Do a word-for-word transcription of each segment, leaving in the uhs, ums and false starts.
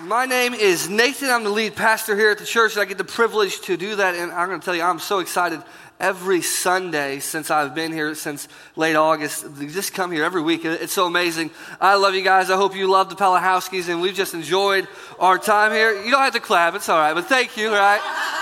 My name is Nathan. I'm the lead pastor here at the church, and I get the privilege to do that. And I'm going to tell you, I'm so excited every Sunday since I've been here since late August. Just come here every week. It's so amazing. I love you guys. I hope you love the Palahowskis, and we've just enjoyed our time here. You don't have to clap. It's all right, but thank you, right?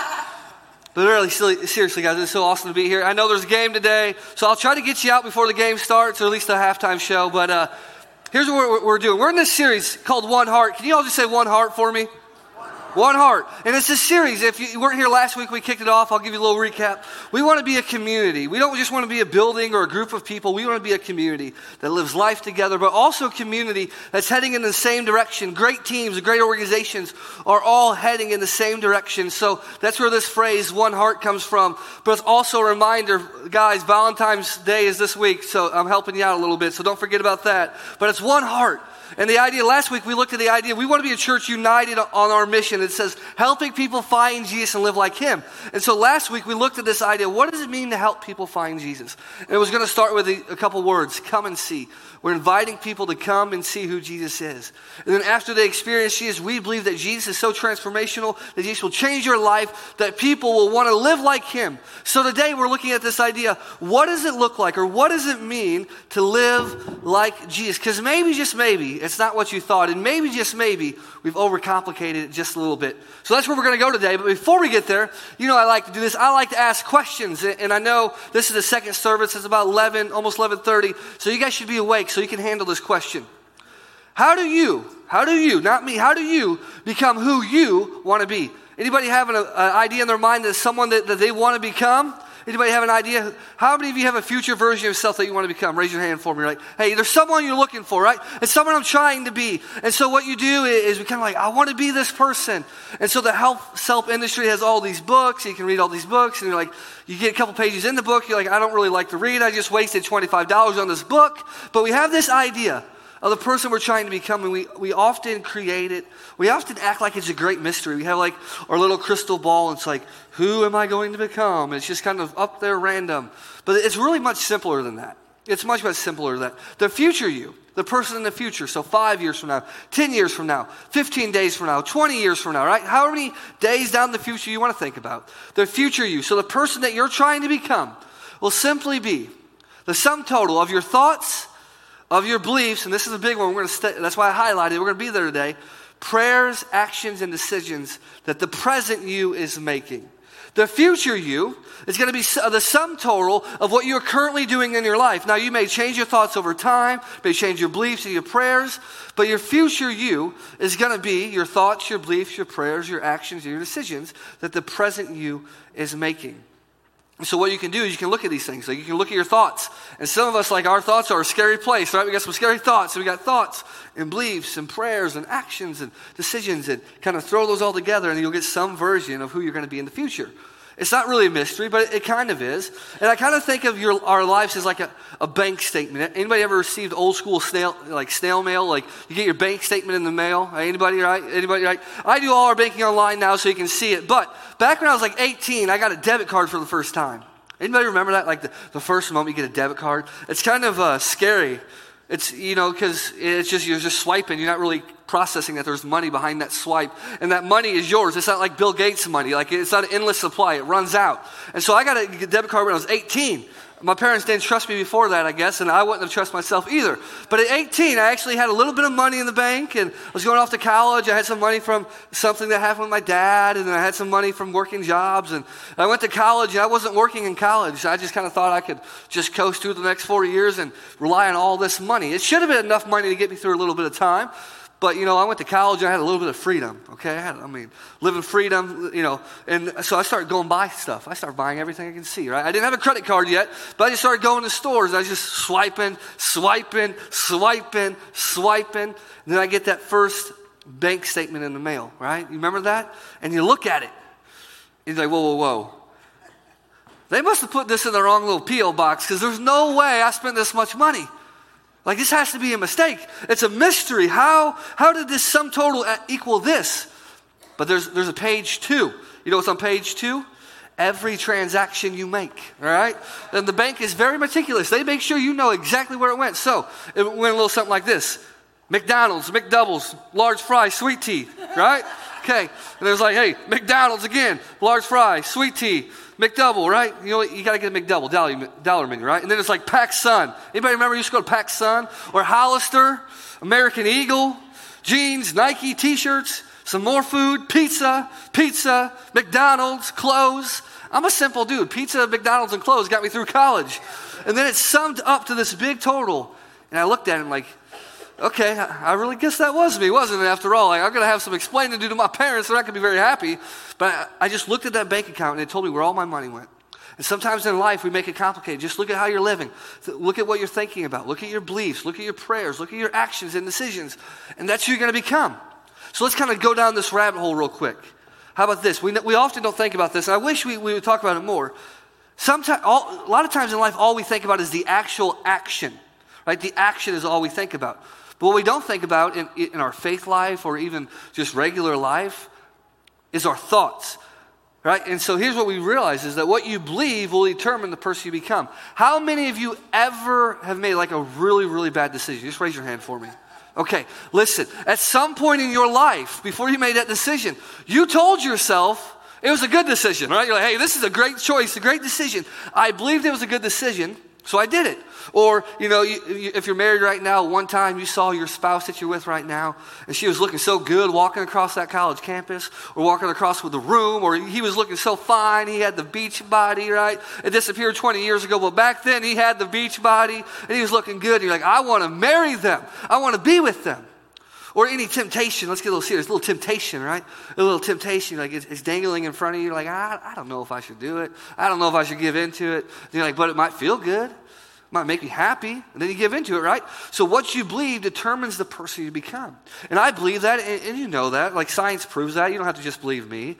But really, seriously, guys, it's so awesome to be here. I know there's a game today, so I'll try to get you out before the game starts, or at least the halftime show. But uh, here's what we're doing. We're in this series called One Heart. Can you all just say One Heart for me? One Heart. And it's a series. If you weren't here last week, we kicked it off. I'll give you a little recap. We want to be a community. We don't just want to be a building or a group of people. We want to be a community that lives life together, but also a community that's heading in the same direction. Great teams, great organizations are all heading in the same direction. So that's where this phrase, One Heart, comes from. But it's also a reminder, guys, Valentine's Day is this week, so I'm helping you out a little bit, so don't forget about that. But it's one heart. And the idea, last week we looked at the idea, we want to be a church united on our mission. It says, helping people find Jesus and live like him. And so last week we looked at this idea, what does it mean to help people find Jesus? And it was going to start with a, a couple words, come and see. We're inviting people to come and see who Jesus is. And then after they experience Jesus, we believe that Jesus is so transformational, that Jesus will change your life, that people will want to live like him. So today we're looking at this idea, what does it look like, or what does it mean to live like Jesus? Because maybe, just maybe, it's not what you thought, and maybe, just maybe, we've overcomplicated it just a little bit. So that's where we're going to go today. But before we get there, you know I like to do this. I like to ask questions, and I know this is the second service. It's about eleven, almost eleven thirty, so you guys should be awake so you can handle this question. How do you, how do you, not me, how do you become who you want to be? Anybody have an, an idea in their mind that someone that, that they want to become? Anybody have an idea? How many of you have a future version of yourself that you want to become? Raise your hand for me, right? Hey, there's someone you're looking for, right? It's someone I'm trying to be. And so what you do is we kind of like, I want to be this person. And so the health self industry has all these books. You can read all these books, and you're like, you get a couple pages in the book. You're like, I don't really like to read. I just wasted twenty-five dollars on this book. But we have this idea of the person we're trying to become, and we, we often create it. We often act like it's a great mystery. We have like our little crystal ball, and it's like, who am I going to become? It's just kind of up there random. But it's really much simpler than that. It's much, much simpler than that. The future you, the person in the future, so five years from now, ten years from now, fifteen days from now, twenty years from now, right? How many days down the future you want to think about? The future you, so the person that you're trying to become will simply be the sum total of your thoughts, of your beliefs, and this is a big one, we're going to stay, that's why I highlighted it, we're going to be there today, prayers, actions, and decisions that the present you is making. The future you is going to be the sum total of what you're currently doing in your life. Now, you may change your thoughts over time, may change your beliefs and your prayers, but your future you is going to be your thoughts, your beliefs, your prayers, your actions, and your decisions that the present you is making. So what you can do is you can look at these things. So you can look at your thoughts. And some of us, like, our thoughts are a scary place, right? We got some scary thoughts. So we got thoughts and beliefs and prayers and actions and decisions, and kind of throw those all together, and you'll get some version of who you're going to be in the future. It's not really a mystery, but it, it kind of is. And I kind of think of your our lives as like a, a bank statement. Anybody ever received old school snail, like snail mail? Like you get your bank statement in the mail? Anybody, right? Anybody, right? I do all our banking online now so you can see it. But back when I was like eighteen, I got a debit card for the first time. Anybody remember that? Like the, the first moment you get a debit card? It's kind of uh, scary. It's, you know, because it's just, you're just swiping. You're not really processing that there's money behind that swipe. And that money is yours. It's not like Bill Gates' money. Like, it's not an endless supply. It runs out. And so I got a debit card when I was eighteen. My parents didn't trust me before that, I guess, and I wouldn't have trusted myself either. But at eighteen, I actually had a little bit of money in the bank, and I was going off to college. I had some money from something that happened with my dad, and then I had some money from working jobs. And I went to college, and I wasn't working in college. I just kind of thought I could just coast through the next four years and rely on all this money. It should have been enough money to get me through a little bit of time. But, you know, I went to college and I had a little bit of freedom, okay? I, had, I mean, living freedom, you know. And so I started going buy stuff. I started buying everything I can see, right? I didn't have a credit card yet, but I just started going to stores. I was just swiping, swiping, swiping, swiping. And then I get that first bank statement in the mail, right? You remember that? And you look at it. And you're like, whoa, whoa, whoa. They must have put this in the wrong little P O box, because there's no way I spent this much money. Like, this has to be a mistake. It's a mystery. How how did this sum total equal this? But there's there's a page two. You know what's on page two? Every transaction you make, all right? And the bank is very meticulous. They make sure you know exactly where it went. So it went a little something like this. McDonald's, McDoubles, large fries, sweet tea. right? Okay, and it was like, hey, McDonald's again, large fry, sweet tea, McDouble, right? You know what? You got to get a McDouble, dollar, dollar menu, right? And then it's like PacSun. Anybody remember you used to go to PacSun? Or Hollister, American Eagle, jeans, Nike T-shirts, some more food, pizza, pizza, McDonald's, clothes. I'm a simple dude. Pizza, McDonald's, and clothes got me through college. And then it summed up to this big total. And I looked at it and like, okay, I really guess that was me, wasn't it, after all? Like, I'm going to have some explaining to do to my parents. They're not going to be very happy. But I, I just looked at that bank account, and it told me where all my money went. And sometimes in life, we make it complicated. Just look at how you're living. Look at what you're thinking about. Look at your beliefs. Look at your prayers. Look at your actions and decisions. And that's who you're going to become. So let's kind of go down this rabbit hole real quick. How about this? We, we often don't think about this, and I wish we, we would talk about it more. Sometimes, all, a lot of times in life, all we think about is the actual action. Right? The action is all we think about. But what we don't think about in, in our faith life or even just regular life is our thoughts, right? And so here's what we realize is that what you believe will determine the person you become. How many of you ever have made like a really, really bad decision? Just raise your hand for me. Okay, listen. At some point in your life, before you made that decision, you told yourself it was a good decision, right? You're like, hey, this is a great choice, a great decision. I believed it was a good decision, so I did it. Or, you know, you, you, if you're married right now, one time you saw your spouse that you're with right now, and she was looking so good walking across that college campus, or walking across with the room, or he was looking so fine, he had the beach body, right? It disappeared twenty years ago, but back then he had the beach body, and he was looking good. And you're like, I want to marry them. I want to be with them. Or any temptation, let's get a little serious, a little temptation, right? A little temptation, like it's, it's dangling in front of you. You're like, I, I don't know if I should do it. I don't know if I should give into it. And you're like, but it might feel good. Might make me happy, and then you give into it, right? So what you believe determines the person you become. And I believe that, and, and you know that. Like science proves that. You don't have to just believe me.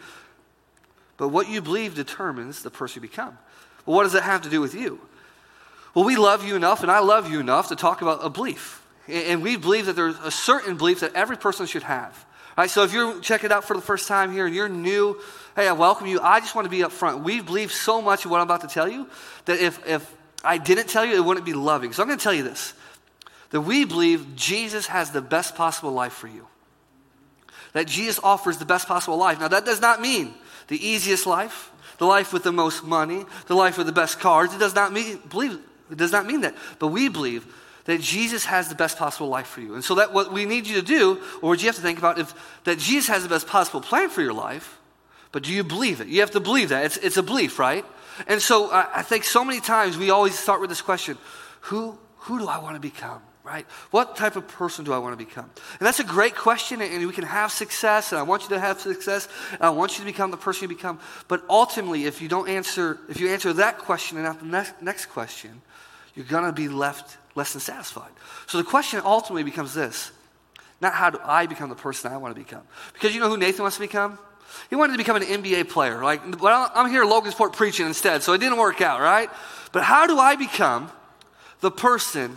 But what you believe determines the person you become. Well, what does that have to do with you? Well, we love you enough, and I love you enough to talk about a belief. And, and we believe that there's a certain belief that every person should have. All right, so if you're checking it out for the first time here, and you're new, hey, I welcome you. I just want to be up front. We believe so much in what I'm about to tell you that if if I didn't tell you, it wouldn't be loving. So I'm going to tell you this, that we believe Jesus has the best possible life for you. That Jesus offers the best possible life. Now, that does not mean the easiest life, the life with the most money, the life with the best cars. It does not mean, believe, it does not mean that. But we believe that Jesus has the best possible life for you. And so that what we need you to do, or what you have to think about, is that Jesus has the best possible plan for your life, but do you believe it? You have to believe that. It's, it's a belief, right? And so uh, I think so many times we always start with this question, who, who do I want to become, right? What type of person do I want to become? And that's a great question, and we can have success, and I want you to have success, and I want you to become the person you become. But ultimately, if you don't answer, if you answer that question and not the next, next question, you're going to be left less than satisfied. So the question ultimately becomes this, not how do I become the person I want to become? Because you know who Nathan wants to become? He wanted to become an N B A player. Like, well, I'm here at Logansport preaching instead, so it didn't work out, right? But how do I become the person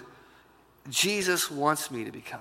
Jesus wants me to become?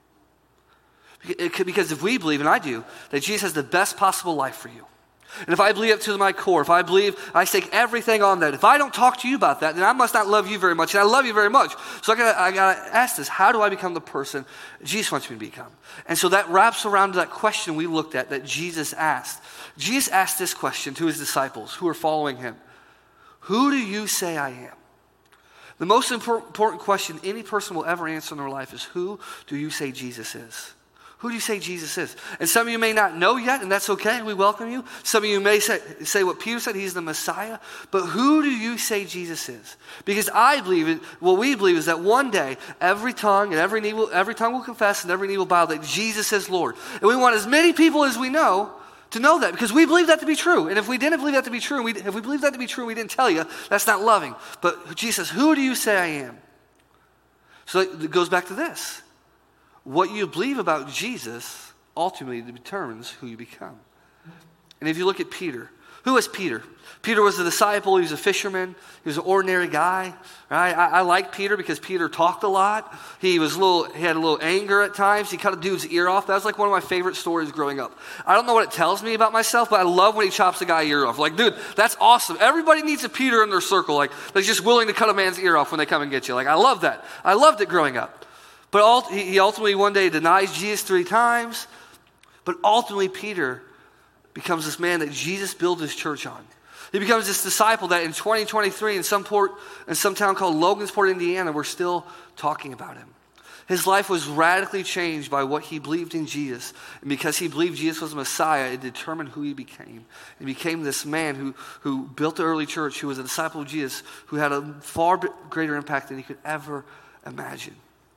Because if we believe, and I do, that Jesus has the best possible life for you, and if I believe it to my core, if I believe I stake everything on that, if I don't talk to you about that, then I must not love you very much, and I love you very much. So I gotta, I gotta ask this, how do I become the person Jesus wants me to become? And so that wraps around to that question we looked at that Jesus asked. Jesus asked this question to his disciples who are following him. Who do you say I am? The most important question any person will ever answer in their life is, who do you say Jesus is? Who do you say Jesus is? And some of you may not know yet, and that's okay. We welcome you. Some of you may say, say what Peter said, he's the Messiah. But who do you say Jesus is? Because I believe, it, what we believe is that one day, every tongue and every knee will, every tongue will confess and every knee will bow that Jesus is Lord. And we want as many people as we know to know that, because we believe that to be true. And if we didn't believe that to be true, and we, if we believe that to be true and we didn't tell you, that's not loving. But Jesus, who do you say I am? So it goes back to this. What you believe about Jesus ultimately determines who you become. And if you look at Peter, who was Peter? Peter was a disciple. He was a fisherman. He was an ordinary guy, right? I, I like Peter because Peter talked a lot. He was a little. He had a little anger at times. He cut a dude's ear off. That was like one of my favorite stories growing up. I don't know what it tells me about myself, but I love when he chops a guy's ear off. Like, dude, that's awesome. Everybody needs a Peter in their circle, like that's just willing to cut a man's ear off when they come and get you. Like, I love that. I loved it growing up. But he ultimately one day denies Jesus three times. But ultimately, Peter becomes this man that Jesus built his church on. He becomes this disciple that in twenty twenty-three in some port, in some town called Logansport, Indiana, we're still talking about him. His life was radically changed by what he believed in Jesus. And because he believed Jesus was the Messiah, it determined who he became. He became this man who, who built the early church, who was a disciple of Jesus, who had a far greater impact than he could ever imagine.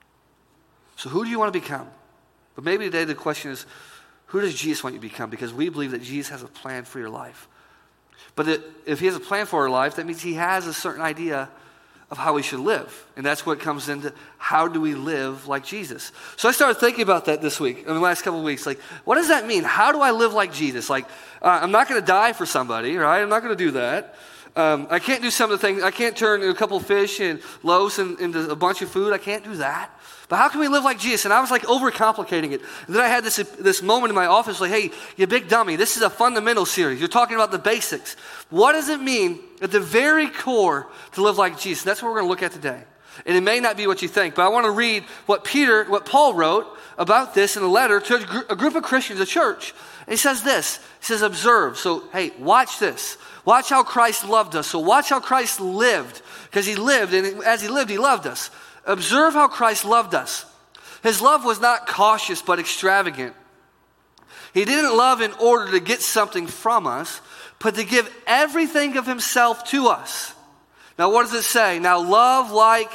So who do you want to become? But maybe today the question is, who does Jesus want you to become? Because we believe that Jesus has a plan for your life. But that if he has a plan for our life, that means he has a certain idea of how we should live. And that's what comes into how do we live like Jesus. So I started thinking about that this week, in the last couple of weeks. Like, what does that mean? How do I live like Jesus? Like, uh, I'm not going to die for somebody, right? I'm not going to do that. Um, I can't do some of the things. I can't turn a couple of fish and loaves in, into a bunch of food. I can't do that. But how can we live like Jesus? And I was like overcomplicating it. And then I had this, this moment in my office like, hey, you big dummy, this is a fundamental series. You're talking about the basics. What does it mean at the very core to live like Jesus? That's what we're going to look at today. And it may not be what you think, but I want to read what Peter, what Paul wrote about this in a letter to a, gr- a group of Christians, a church. And he says this, he says, observe. So, hey, watch this. Watch how Christ loved us. So watch how Christ lived, because he lived, and as he lived, he loved us. Observe how Christ loved us. His love was not cautious but extravagant. He didn't love in order to get something from us, but to give everything of himself to us. Now what does it say? Now love like,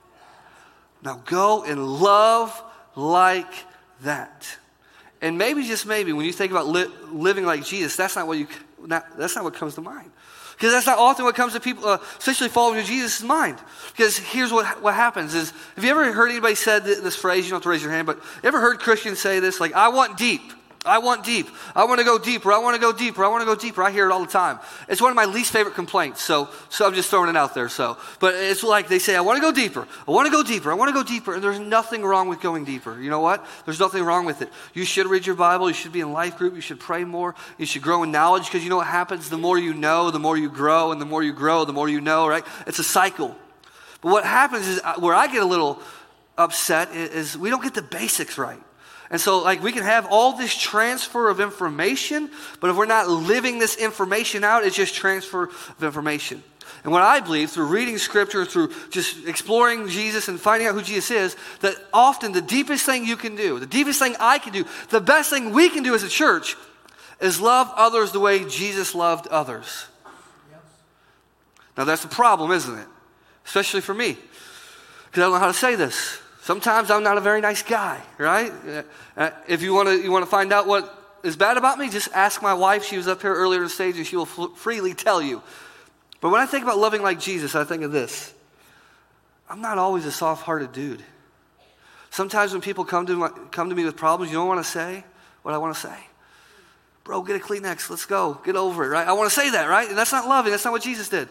now go and love like that. And maybe, just maybe, when you think about li- living like Jesus, that's not what you, not, that's not what comes to mind. Because that's not often what comes to people, uh, especially followers of Jesus' mind. Because here's what what happens is, have you ever heard anybody said this phrase? You don't have to raise your hand, but you ever heard Christians say this? Like, I want deep. I want deep. I want to go deeper. I want to go deeper. I want to go deeper. I hear it all the time. It's one of my least favorite complaints. So, so I'm just throwing it out there. So, but it's like they say, I want to go deeper. I want to go deeper. I want to go deeper. And there's nothing wrong with going deeper. You know what? There's nothing wrong with it. You should read your Bible. You should be in life group. You should pray more. You should grow in knowledge, because you know what happens? The more you know, the more you grow, and the more you grow, the more you know, right? It's a cycle. But what happens is, where I get a little upset is we don't get the basics right. And so, like, we can have all this transfer of information, but if we're not living this information out, it's just transfer of information. And what I believe, through reading Scripture, through just exploring Jesus and finding out who Jesus is, that often the deepest thing you can do, the deepest thing I can do, the best thing we can do as a church is love others the way Jesus loved others. Yes. Now, that's the problem, isn't it? Especially for me, because I don't know how to say this. Sometimes I'm not a very nice guy, right? Uh, if you want to you want to find out what is bad about me, just ask my wife. She was up here earlier on the stage, and she will f- freely tell you. But when I think about loving like Jesus, I think of this. I'm not always a soft-hearted dude. Sometimes when people come to my, come to me with problems, you don't want to say what I want to say. Bro, get a Kleenex. Let's go. Get over it, right? I want to say that, right? And that's not loving. That's not what Jesus did.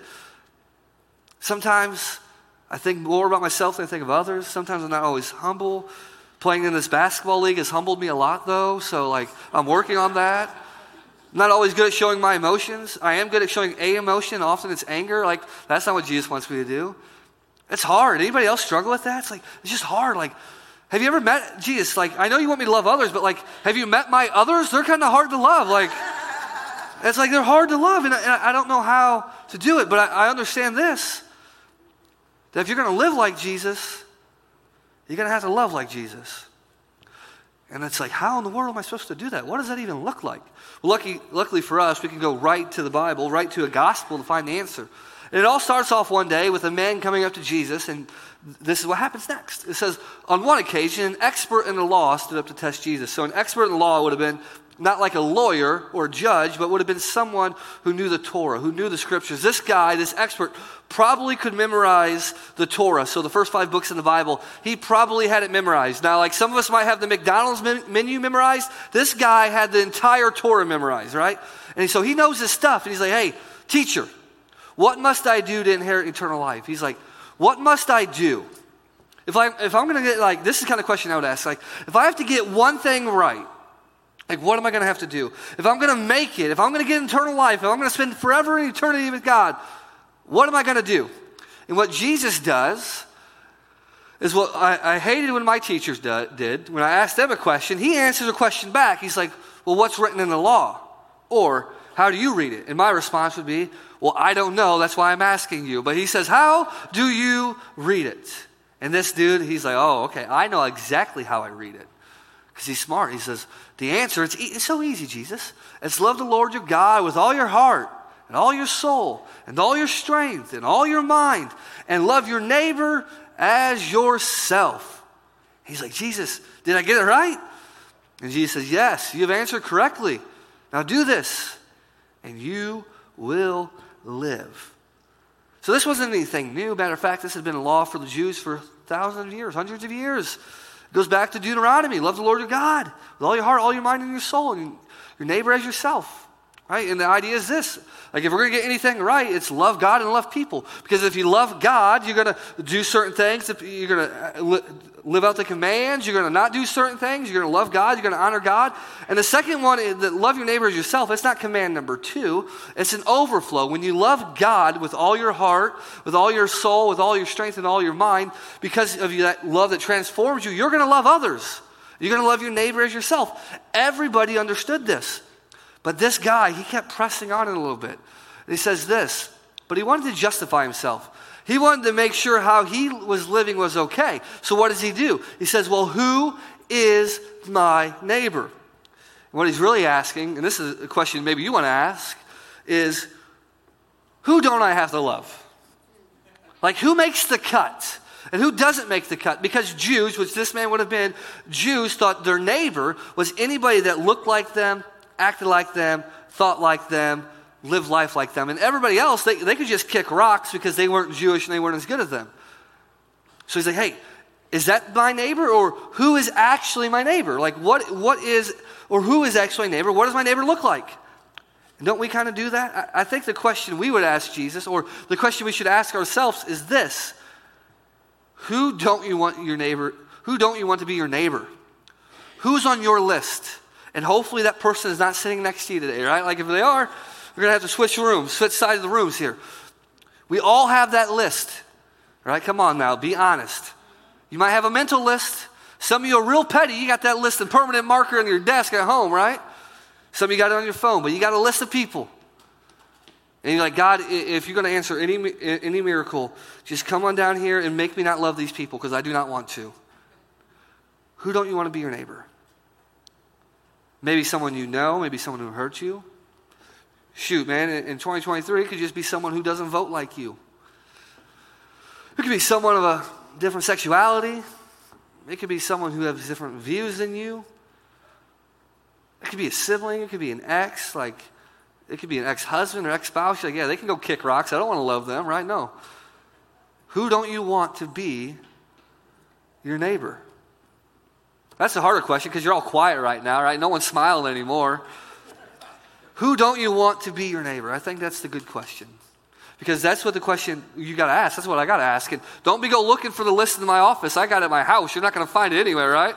Sometimes I think more about myself than I think of others. Sometimes I'm not always humble. Playing in this basketball league has humbled me a lot, though. So, like, I'm working on that. I'm not always good at showing my emotions. I am good at showing a emotion. Often it's anger. Like, that's not what Jesus wants me to do. It's hard. Anybody else struggle with that? It's like, it's just hard. Like, have you ever met Jesus? Like, I know you want me to love others, but, like, have you met my others? They're kind of hard to love. Like, it's like they're hard to love, and I, I don't know how to do it, but I, I understand this. That if you're going to live like Jesus, you're going to have to love like Jesus. And it's like, how in the world am I supposed to do that? What does that even look like? Well, lucky, luckily for us, we can go right to the Bible, right to a gospel to find the answer. And it all starts off one day with a man coming up to Jesus, and this is what happens next. It says, on one occasion, an expert in the law stood up to test Jesus. So an expert in the law would have been not like a lawyer or a judge, but would have been someone who knew the Torah, who knew the Scriptures. This guy, this expert, probably could memorize the Torah. So the first five books in the Bible, he probably had it memorized. Now, like some of us might have the McDonald's menu memorized, this guy had the entire Torah memorized, right? And so he knows his stuff, and he's like, hey, teacher, what must I do to inherit eternal life? He's like, what must I do? If, I, if I'm going to get, like, this is the kind of question I would ask. Like, if I have to get one thing right, like, what am I going to have to do? If I'm going to make it, if I'm going to get eternal life, if I'm going to spend forever in eternity with God, what am I going to do? And what Jesus does is what I, I hated when my teachers do, did. When I asked them a question, he answers a question back. He's like, well, what's written in the law? Or, how do you read it? And my response would be, well, I don't know. That's why I'm asking you. But he says, how do you read it? And this dude, he's like, oh, okay, I know exactly how I read it. Because he's smart. He says, the answer, it's, e- it's so easy, Jesus. It's love the Lord your God with all your heart and all your soul and all your strength and all your mind, and love your neighbor as yourself. He's like, Jesus, did I get it right? And Jesus says, yes, you have answered correctly. Now do this, and you will live. So this wasn't anything new. Matter of fact, this had been a law for the Jews for thousands of years, hundreds of years. It goes back to Deuteronomy. Love the Lord your God with all your heart, all your mind, and your soul, and your neighbor as yourself. Right? And the idea is this. Like, if we're going to get anything right, it's love God and love people. Because if you love God, you're going to do certain things. You're going to live out the commands. You're going to not do certain things. You're going to love God. You're going to honor God. And the second one is that love your neighbor as yourself. It's not command number two. It's an overflow. When you love God with all your heart, with all your soul, with all your strength and all your mind, because of that love that transforms you, you're going to love others. You're going to love your neighbor as yourself. Everybody understood this. But this guy, he kept pressing on it a little bit. And he says this, but he wanted to justify himself. He wanted to make sure how he was living was okay. So what does he do? He says, well, who is my neighbor? And what he's really asking, and this is a question maybe you want to ask, is who don't I have to love? Like, who makes the cut? And who doesn't make the cut? Because Jews, which this man would have been, Jews thought their neighbor was anybody that looked like them, acted like them, thought like them, lived life like them. And everybody else, they, they could just kick rocks because they weren't Jewish and they weren't as good as them. So he's like, hey, is that my neighbor? Or who is actually my neighbor? Like, what, what is, or who is actually my neighbor? What does my neighbor look like? And don't we kind of do that? I, I think the question we would ask Jesus, or the question we should ask ourselves, is this. Who don't you want your neighbor? Who don't you want to be your neighbor? Who's on your list? And hopefully that person is not sitting next to you today, right? Like, if they are, we're going to have to switch rooms, switch sides of the rooms here. We all have that list, right? Come on now, be honest. You might have a mental list. Some of you are real petty. You got that list in permanent marker on your desk at home, right? Some of you got it on your phone, but you got a list of people. And you're like, God, if you're going to answer any, any miracle, just come on down here and make me not love these people because I do not want to. Who don't you want to be your neighbor? Maybe someone you know, maybe someone who hurt you. Shoot, man, in twenty twenty-three, it could just be someone who doesn't vote like you. It could be someone of a different sexuality. It could be someone who has different views than you. It could be a sibling. It could be an ex. Like, it could be an ex-husband or ex-spouse. Like, yeah, they can go kick rocks. I don't want to love them, right? No. Who don't you want to be your neighbor? That's a harder question because you're all quiet right now, right? No one's smiling anymore. Who don't you want to be your neighbor? I think that's the good question. Because that's what the question you got to ask. That's what I got to ask. And don't be go looking for the list in my office. I got it at my house. You're not going to find it anywhere, right?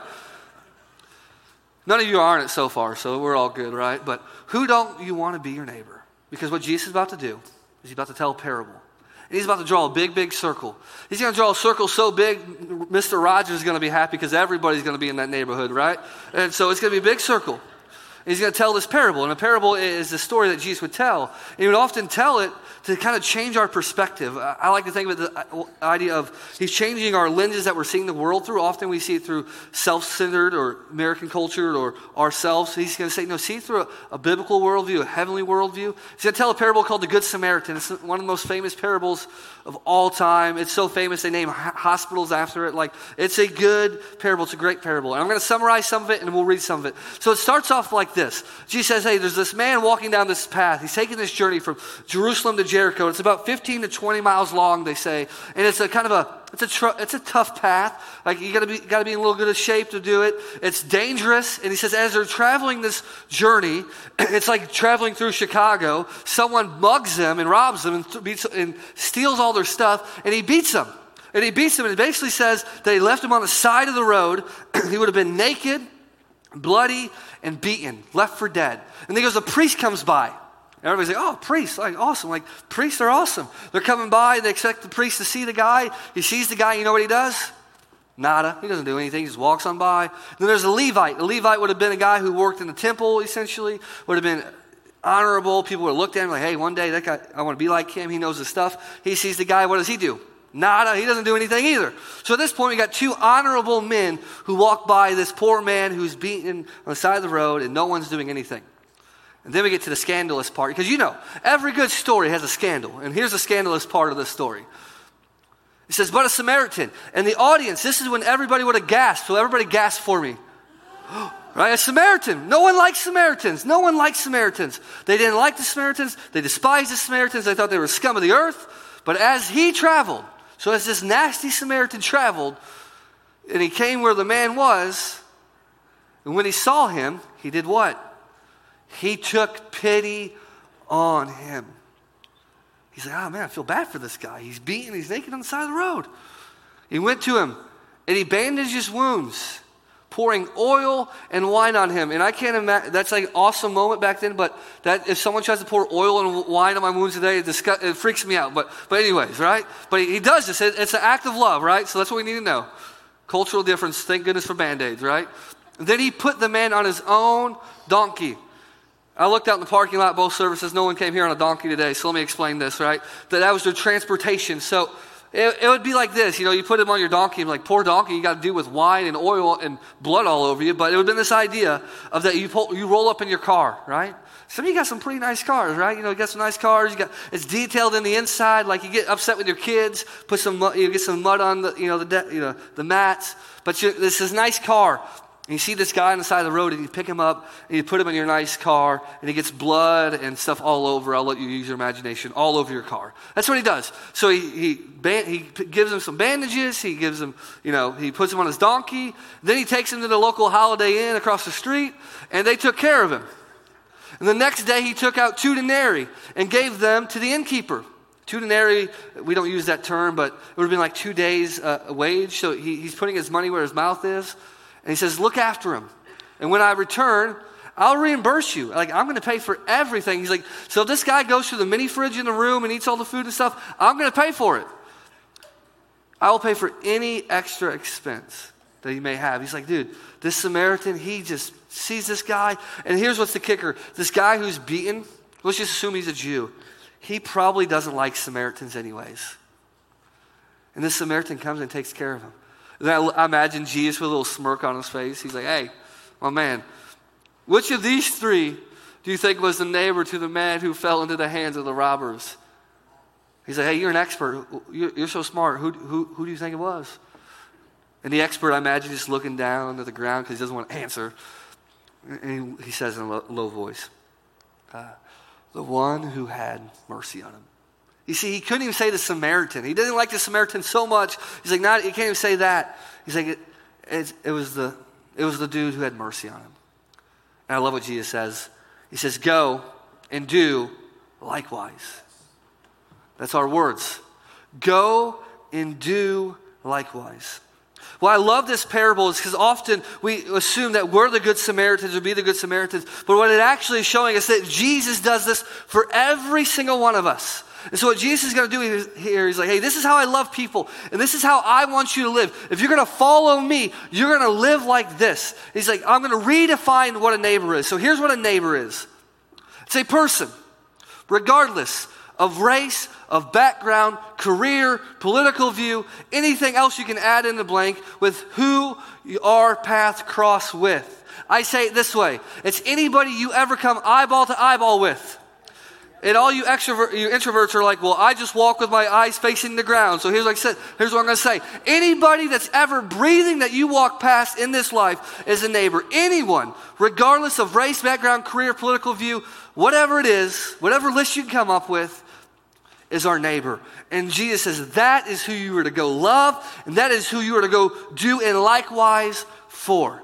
None of you are on it so far, so we're all good, right? But who don't you want to be your neighbor? Because what Jesus is about to do is he's about to tell a parable. And he's about to draw a big, big circle. He's going to draw a circle so big, Mister Rogers is going to be happy because everybody's going to be in that neighborhood, right? And so it's going to be a big circle. And he's going to tell this parable. And a parable is the story that Jesus would tell. And he would often tell it to kind of change our perspective. I like to think of it, the idea of he's changing our lenses that we're seeing the world through. Often we see it through self-centered or American culture or ourselves. He's going to say, no, see it through a, a biblical worldview, a heavenly worldview. He's going to tell a parable called the Good Samaritan. It's one of the most famous parables of all time. It's so famous they name hospitals after it. Like, it's a good parable. It's a great parable. And I'm going to summarize some of it and we'll read some of it. So it starts off like this. Jesus says, hey, there's this man walking down this path. He's taking this journey from Jerusalem to Jericho. It's about fifteen to twenty miles long, they say. And it's a kind of a, it's a tr- it's a tough path. Like, you gotta be, gotta be in a little good of shape to do it. It's dangerous. And he says, as they're traveling this journey, it's like traveling through Chicago. Someone mugs them and robs them and, th- beats, and steals all their stuff. And he beats them. And he beats them. And it basically says that he left him on the side of the road. He would have been naked, bloody, and beaten, left for dead. And then he goes, a priest comes by. Everybody's like, oh, priests, like, awesome. Like, priests are awesome. They're coming by. They expect the priest to see the guy. He sees the guy. You know what he does? Nada. He doesn't do anything. He just walks on by. Then there's a Levite. A Levite would have been a guy who worked in the temple, essentially. Would have been honorable. People would have looked at him like, hey, one day that guy, I want to be like him. He knows his stuff. He sees the guy. What does he do? Nada. He doesn't do anything either. So at this point, we got two honorable men who walk by this poor man who's beaten on the side of the road, and no one's doing anything. And then we get to the scandalous part. Because you know, every good story has a scandal. And here's the scandalous part of this story. It says, but a Samaritan. And the audience, this is when everybody would have gasped. So everybody gasped for me. Right? A Samaritan. No one likes Samaritans. No one likes Samaritans. They didn't like the Samaritans. They despised the Samaritans. They thought they were scum of the earth. But as he traveled, so as this nasty Samaritan traveled, and he came where the man was, and when he saw him, he did what? He took pity on him. He's like, oh man, I feel bad for this guy. He's beaten, he's naked on the side of the road. He went to him and he bandaged his wounds, pouring oil and wine on him. And I can't imagine, that's like an awesome moment back then, but that if someone tries to pour oil and wine on my wounds today, it, disgust, it freaks me out. But but anyways, right? But he does this. It, it's an act of love, right? So that's what we need to know. Cultural difference, thank goodness for Band-Aids, right? And then he put the man on his own donkey. I looked out in the parking lot, both services. No one came here on a donkey today, so let me explain this, right? That that was their transportation. So it, it would be like this. You know, you put him on your donkey, and like, poor donkey, you got to deal with wine and oil and blood all over you. But it would have been this idea of that you pull, you roll up in your car, right? Some of you got some pretty nice cars, right? You know, you got some nice cars. You got it's detailed in the inside. Like you get upset with your kids, put some you know, get some mud on the you know the de- you know the mats. But you, this is a nice car. And you see this guy on the side of the road, and you pick him up, and you put him in your nice car, and he gets blood and stuff all over. I'll let you use your imagination, all over your car. That's what he does. So he he, ban- he gives him some bandages. He gives him, you know, he puts him on his donkey. Then he takes him to the local Holiday Inn across the street, and they took care of him. And the next day, he took out two denarii and gave them to the innkeeper. Two denarii, we don't use that term, but it would have been like two days' uh, wage. So he, he's putting his money where his mouth is. And he says, look after him. And when I return, I'll reimburse you. Like, I'm going to pay for everything. He's like, so if this guy goes through the mini fridge in the room and eats all the food and stuff, I'm going to pay for it. I will pay for any extra expense that he may have. He's like, dude, this Samaritan, he just sees this guy. And here's what's the kicker. This guy who's beaten, let's just assume he's a Jew. He probably doesn't like Samaritans anyways. And this Samaritan comes and takes care of him. And I, I imagine Jesus with a little smirk on his face. He's like, hey, my man, which of these three do you think was the neighbor to the man who fell into the hands of the robbers? He's like, hey, you're an expert. You're, you're so smart. Who, who, who do you think it was? And the expert, I imagine, just looking down to the ground because he doesn't want to answer. And he, he says in a low, low voice, uh, the one who had mercy on him. You see, he couldn't even say the Samaritan. He didn't like the Samaritan so much. He's like, not. He can't even say that. He's like, it, it, it was the it was the dude who had mercy on him. And I love what Jesus says. He says, go and do likewise. That's our words. Go and do likewise. Well, I love this parable is because often we assume that we're the good Samaritans or be the good Samaritans. But what it actually is showing us that Jesus does this for every single one of us. And so what Jesus is going to do here, he's like, hey, this is how I love people, and this is how I want you to live. If you're going to follow me, you're going to live like this. He's like, I'm going to redefine what a neighbor is. So here's what a neighbor is. It's a person, regardless of race, of background, career, political view, anything else you can add in the blank with who our path cross with. I say it this way. It's anybody you ever come eyeball to eyeball with. And all you extrovert, you introverts are like, well, I just walk with my eyes facing the ground. So here's what I said. Here's what I'm going to say. Anybody that's ever breathing that you walk past in this life is a neighbor. Anyone, regardless of race, background, career, political view, whatever it is, whatever list you can come up with, is our neighbor. And Jesus says that is who you are to go love, and that is who you are to go do and likewise for.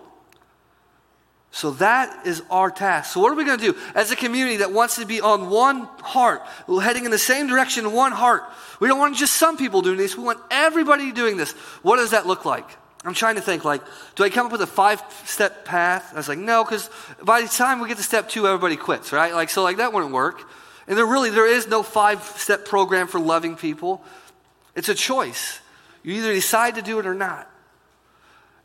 So that is our task. So what are we going to do as a community that wants to be on one heart, heading in the same direction, one heart? We don't want just some people doing this. We want everybody doing this. What does that look like? I'm trying to think, like, do I come up with a five-step path? I was like, no, because by the time we get to step two, everybody quits, right? Like, so like that wouldn't work. And there really, there is no five-step program for loving people. It's a choice. You either decide to do it or not.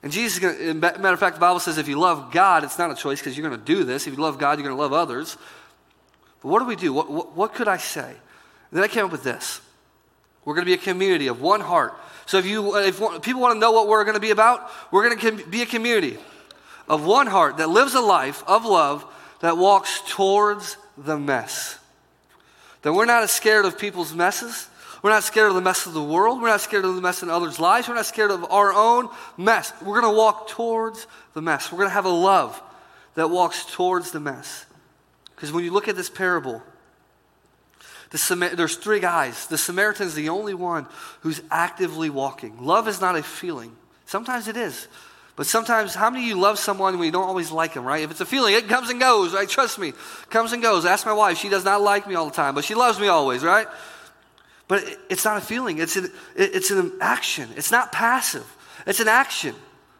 And Jesus is going to, matter of fact, the Bible says if you love God, it's not a choice because you're going to do this. If you love God, you're going to love others. But what do we do? What, what, what could I say? And then I came up with this. We're going to be a community of one heart. So if you, if people want to know what we're going to be about, we're going to be a community of one heart that lives a life of love that walks towards the mess. That we're not as scared of people's messes. We're not scared of the mess of the world. We're not scared of the mess in others' lives. We're not scared of our own mess. We're going to walk towards the mess. We're going to have a love that walks towards the mess. Because when you look at this parable, the, there's three guys. The Samaritan is the only one who's actively walking. Love is not a feeling. Sometimes it is. But sometimes, how many of you love someone when you don't always like them, right? If it's a feeling, it comes and goes, right? Trust me, comes and goes. Ask my wife. She does not like me all the time, but she loves me always, right? But it's not a feeling. It's an, it's an action. It's not passive. It's an action.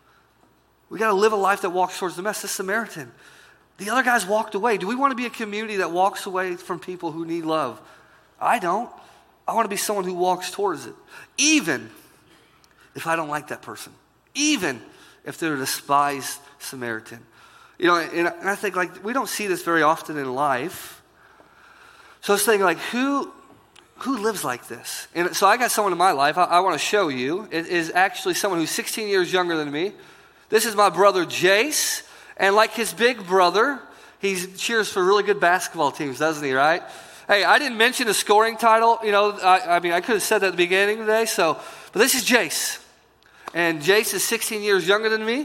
We got to live a life that walks towards the mess. This Samaritan, the other guys walked away. Do we want to be a community that walks away from people who need love? I don't. I want to be someone who walks towards it. Even if I don't like that person. Even if they're a despised Samaritan. You know, and I think like we don't see this very often in life. So I was thinking like, who... Who lives like this? And so I got someone in my life I, I want to show you. It is actually someone who's sixteen years younger than me. This is my brother Jace. And like his big brother, he cheers for really good basketball teams, doesn't he, right? Hey, I didn't mention a scoring title. You know, I, I mean, I could have said that at the beginning today. So, but this is Jace. And Jace is sixteen years younger than me.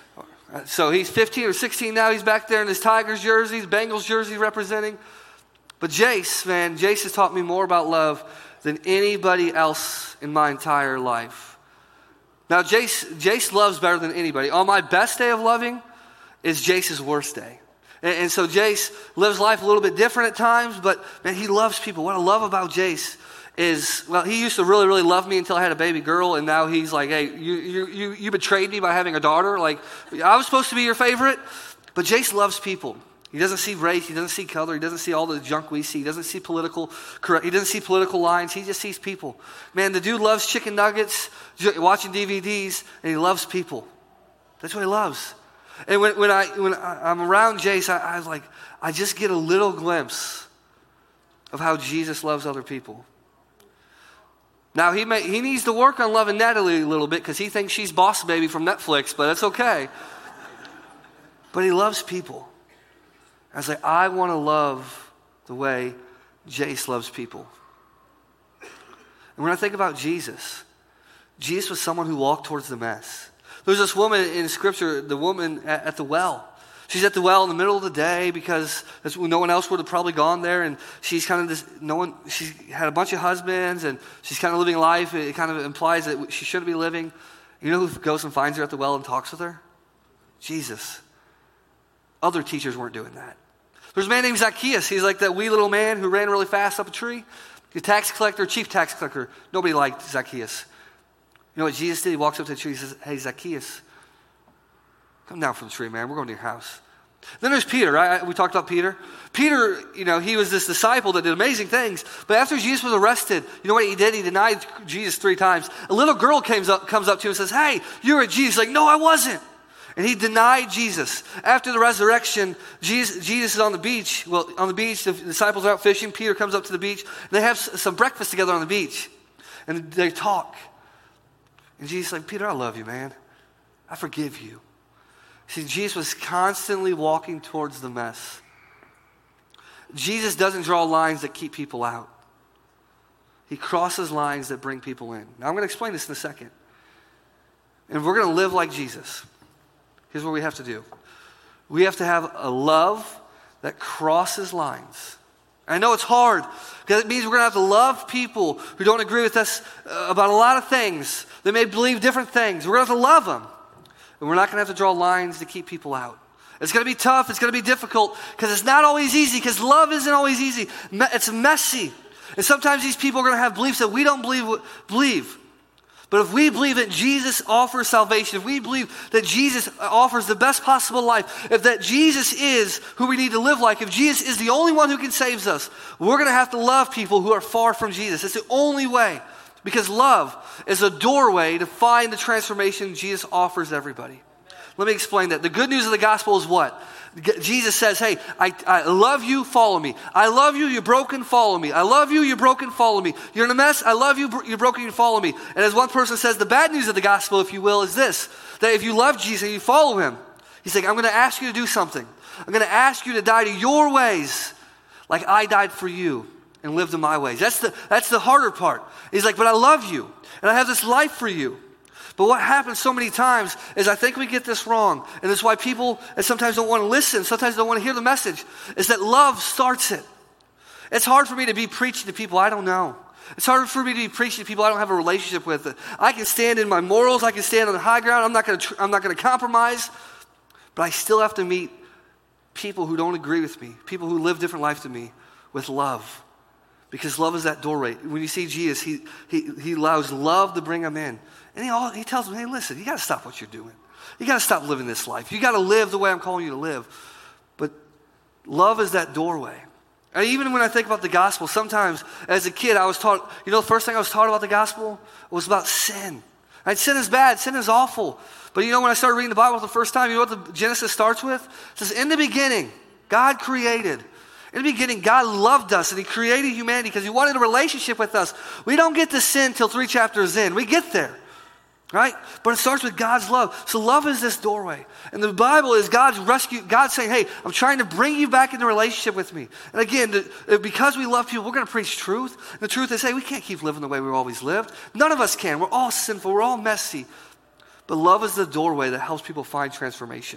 So he's fifteen or sixteen now. He's back there in his Tigers jersey, his Bengals jersey representing. But Jace, man, Jace has taught me more about love than anybody else in my entire life. Now, Jace, Jace loves better than anybody. On my best day of loving is Jace's worst day. And, and so Jace lives life a little bit different at times, but man, he loves people. What I love about Jace is, well, he used to really, really love me until I had a baby girl, and now he's like, hey, you, you, you, you betrayed me by having a daughter. Like, I was supposed to be your favorite, but Jace loves people. He doesn't see race. He doesn't see color. He doesn't see all the junk we see. He doesn't see political correct. He doesn't see political lines. He just sees people. Man, the dude loves chicken nuggets, watching D V Ds, and he loves people. That's what he loves. And when, when I when I, I'm around Jace, I, I was like, I just get a little glimpse of how Jesus loves other people. Now he may he needs to work on loving Natalie a little bit because he thinks she's Boss Baby from Netflix, but it's okay. But he loves people. I was like, I want to love the way Jace loves people. And when I think about Jesus, Jesus was someone who walked towards the mess. There's this woman in Scripture, the woman at, at the well. She's at the well in the middle of the day because no one else would have probably gone there. And she's kind of this, no one, she's had a bunch of husbands and she's kind of living life. It kind of implies that she shouldn't be living. You know who goes and finds her at the well and talks with her? Jesus. Other teachers weren't doing that. There's a man named Zacchaeus. He's like that wee little man who ran really fast up a tree. The tax collector, chief tax collector. Nobody liked Zacchaeus. You know what Jesus did? He walks up to the tree and says, hey, Zacchaeus, come down from the tree, man. We're going to your house. Then there's Peter, right? We talked about Peter. Peter, you know, he was this disciple that did amazing things. But after Jesus was arrested, you know what he did? He denied Jesus three times. A little girl comes up, comes up to him and says, hey, you were Jesus. Like, no, I wasn't. And he denied Jesus. After the resurrection, Jesus, Jesus is on the beach. Well, on the beach, the disciples are out fishing. Peter comes up to the beach. And they have some breakfast together on the beach. And they talk. And Jesus is like, Peter, I love you, man. I forgive you. See, Jesus was constantly walking towards the mess. Jesus doesn't draw lines that keep people out. He crosses lines that bring people in. Now, I'm going to explain this in a second. And if we're going to live like Jesus, here's what we have to do. We have to have a love that crosses lines. I know it's hard because it means we're going to have to love people who don't agree with us about a lot of things. They may believe different things. We're going to have to love them. And we're not going to have to draw lines to keep people out. It's going to be tough. It's going to be difficult because it's not always easy because love isn't always easy. It's messy. And sometimes these people are going to have beliefs that we don't believe. believe. But if we believe that Jesus offers salvation, if we believe that Jesus offers the best possible life, if that Jesus is who we need to live like, if Jesus is the only one who can save us, we're going to have to love people who are far from Jesus. It's the only way Because love is a doorway to find the transformation Jesus offers everybody. Let me explain that. The good news of the gospel is what? Jesus says, hey, I, I love you, follow me. I love you, you're broken, follow me. I love you, you're broken, follow me. You're in a mess, I love you, you're broken, you follow me. And as one person says, the bad news of the gospel, if you will, is this, that if you love Jesus and you follow him, he's like, I'm going to ask you to do something. I'm going to ask you to die to your ways like I died for you and lived in my ways. That's the, that's the harder part. He's like, but I love you and I have this life for you. But what happens so many times is I think we get this wrong. And that's why people sometimes don't want to listen, sometimes don't want to hear the message, is that love starts it. It's hard for me to be preaching to people I don't know. It's hard for me to be preaching to people I don't have a relationship with. I can stand in my morals, I can stand on the high ground, I'm not going to, I'm not going to compromise, but I still have to meet people who don't agree with me, people who live different life than me, with love. Because love is that doorway. When you see Jesus, he, he, he allows love to bring them in. And he, all, he tells them, hey, listen, you got to stop what you're doing. You got to stop living this life. You got to live the way I'm calling you to live. But love is that doorway. And even when I think about the gospel, sometimes as a kid, I was taught, you know, the first thing I was taught about the gospel was about sin. Right? Sin is bad. Sin is awful. But you know, when I started reading the Bible the first time, you know what the Genesis starts with? It says, in the beginning, God created. In the beginning, God loved us and he created humanity because he wanted a relationship with us. We don't get to sin till three chapters in. We get there. Right? But it starts with God's love. So love is this doorway. And the Bible is God's rescue. God's saying, hey, I'm trying to bring you back into relationship with me. And again, the, because we love people, we're going to preach truth. And the truth is, hey, we can't keep living the way we've always lived. None of us can. We're all sinful. We're all messy. But love is the doorway that helps people find transformation.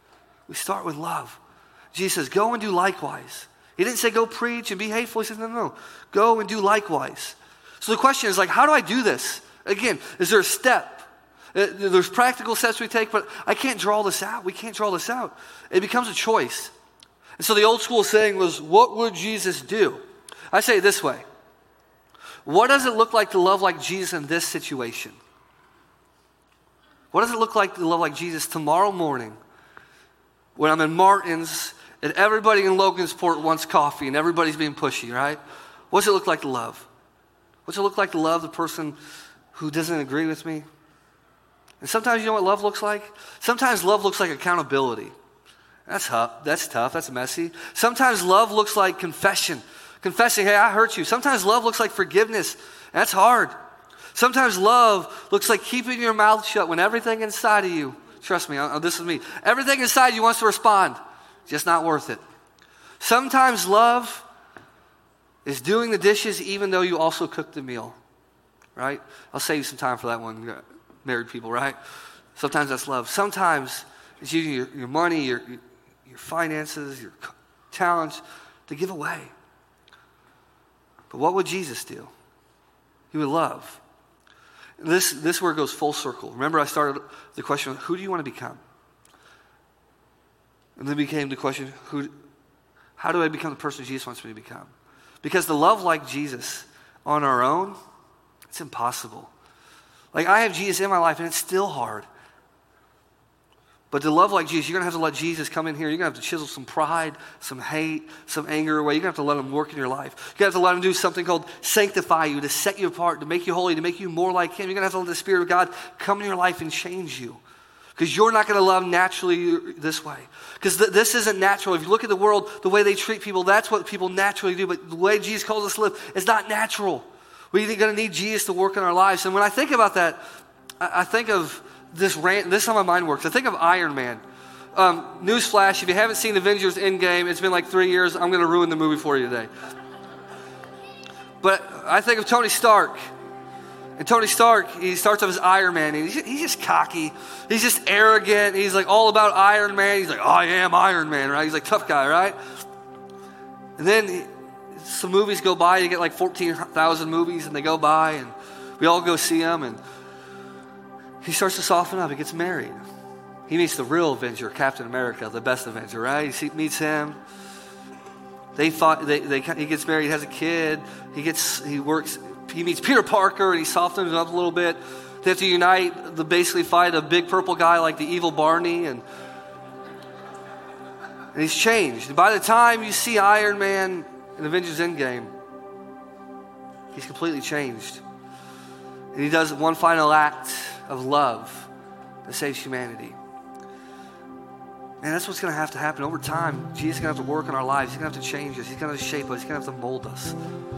We start with love. Jesus says, go and do likewise. He didn't say go preach and be hateful. He says, no, no, no. Go and do likewise. So the question is like, how do I do this? Again, is there a step? There's practical steps we take, but I can't draw this out. We can't draw this out. It becomes a choice. And so the old school saying was, what would Jesus do? I say it this way. What does it look like to love like Jesus in this situation? What does it look like to love like Jesus tomorrow morning when I'm in Martin's and everybody in Logansport wants coffee and everybody's being pushy, right? What does it look like to love? What does it look like to love the person who doesn't agree with me? And sometimes you know what love looks like? Sometimes love looks like accountability. That's tough. That's tough. That's messy. Sometimes love looks like confession. Confessing, hey, I hurt you. Sometimes love looks like forgiveness. That's hard. Sometimes love looks like keeping your mouth shut when everything inside of you, trust me, this is me, everything inside you wants to respond. Just not worth it. Sometimes love is doing the dishes even though you also cook the meal. Right? I'll save you some time for that one. Married people, right? Sometimes that's love. Sometimes it's using your, your money, your, your finances, your talents to give away. But what would Jesus do? He would love. This this word goes full circle. Remember I started the question, who do you want to become? And then became the question, who, how do I become the person Jesus wants me to become? Because to love like Jesus on our own, it's impossible. Like, I have Jesus in my life, and it's still hard. But to love like Jesus, you're going to have to let Jesus come in here. You're going to have to chisel some pride, some hate, some anger away. You're going to have to let him work in your life. You're going to have to let him do something called sanctify you, to set you apart, to make you holy, to make you more like him. You're going to have to let the Spirit of God come in your life and change you. Because you're not going to love naturally this way. Because th- this isn't natural. If you look at the world, the way they treat people, that's what people naturally do. But the way Jesus calls us to live is not natural. We're going to need Jesus to work in our lives. And when I think about that, I think of this rant. This is how my mind works. I think of Iron Man. Um, newsflash, if you haven't seen Avengers Endgame, it's been like three years. I'm going to ruin the movie for you today. But I think of Tony Stark. And Tony Stark, he starts off as Iron Man. And he's, he's just cocky. He's just arrogant. He's like all about Iron Man. He's like, oh, I am Iron Man, right? He's like tough guy, right? And then he, some movies go by. You get like fourteen thousand movies, and they go by, and we all go see them. And he starts to soften up. He gets married. He meets the real Avenger, Captain America, the best Avenger, right? He meets him. They fought. They, they, he gets married. He has a kid. He gets. He works. He meets Peter Parker, and he softens up a little bit. They have to unite. They basically fight a big purple guy like the evil Barney, and and he's changed. And by the time you see Iron Man in Avengers Endgame, he's completely changed. And he does one final act of love that saves humanity. And that's what's going to have to happen over time. Jesus is going to have to work in our lives. He's going to have to change us. He's going to shape us. He's going to have to mold us.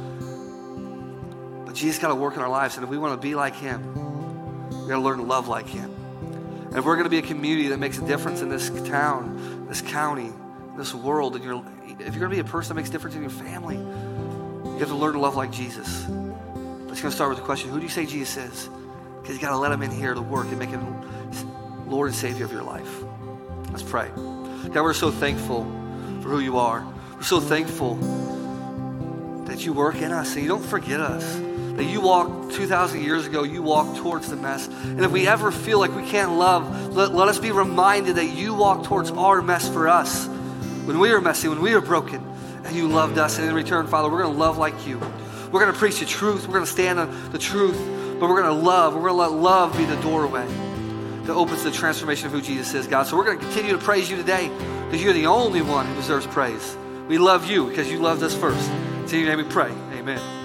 But Jesus got to work in our lives. And if we want to be like him, we got to learn to love like him. And if we're going to be a community that makes a difference in this town, this county, this world, and you're, if you're going to be a person that makes a difference in your family, you have to learn to love like Jesus. But it's going to start with the question, who do you say Jesus is? Because you got to let him in here to work and make him Lord and Savior of your life. Let's pray. God, we're so thankful for who you are. We're so thankful that you work in us and you don't forget us. That you walked two thousand years ago, you walked towards the mess. And if we ever feel like we can't love, let, let us be reminded that you walked towards our mess for us. When we were messy, when we were broken, and you loved us. And in return, Father, we're going to love like you. We're going to preach the truth. We're going to stand on the truth. But we're going to love. We're going to let love be the doorway that opens the transformation of who Jesus is, God. So we're going to continue to praise you today because you're the only one who deserves praise. We love you because you loved us first. In your name we pray. Amen.